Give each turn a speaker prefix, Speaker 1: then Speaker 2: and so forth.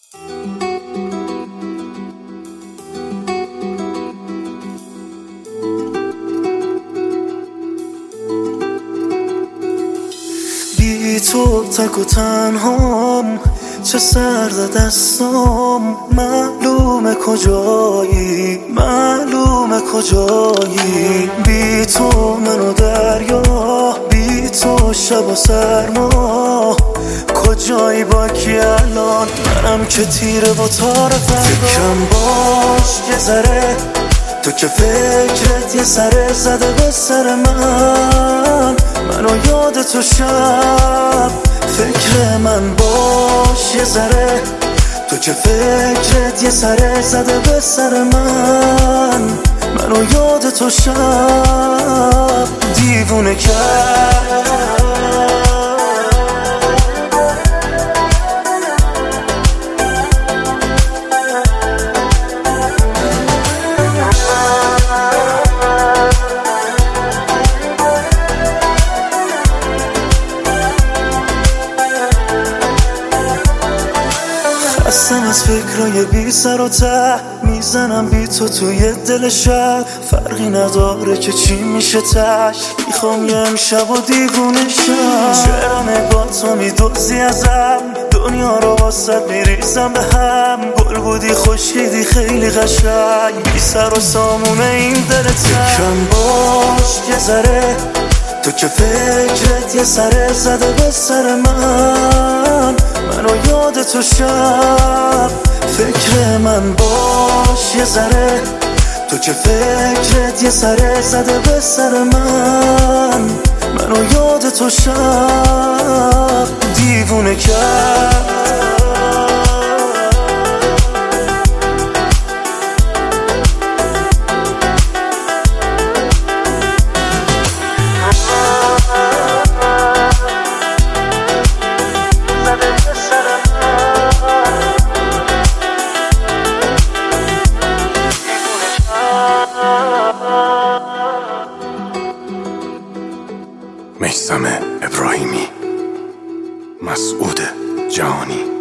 Speaker 1: بی تو تک و تنهام، چه سرد دستام، معلومه کجایی، معلومه کجایی. بی تو منو دریا، بی تو شب و سرما، کجایی با کی الان؟ منم که تیره و تار فردا. فکرم باش یه ذره، تو که فکرت یه سره زده به سر منو یاد تو شب. فکر من باش یه ذره، تو که فکرت یه سره زده به سر منو یاد تو شب. دیوونه کرد هستم از فکرای بی سر و ته، میزنم بی تو توی دل شب. فرقی نداره که چی میشه تش، میخوام یه امشب و دیوونه شم. چرا نگاه تو میدوزی ازم، دنیا رو واسه میریزم به هم. گل بودی خوشیدی خیلی قشنگ، بی سر و سامونه این دلت. فکرم باش یه ذره، تو که فکرت یه سره زده به سر منو یاد تو شب. فکر من باش یه ذره، تو که فکرت یه سره زده به سر منو یاد تو شب. دیوونه کرد
Speaker 2: میثم ابراهیمی، مسعود جهانی.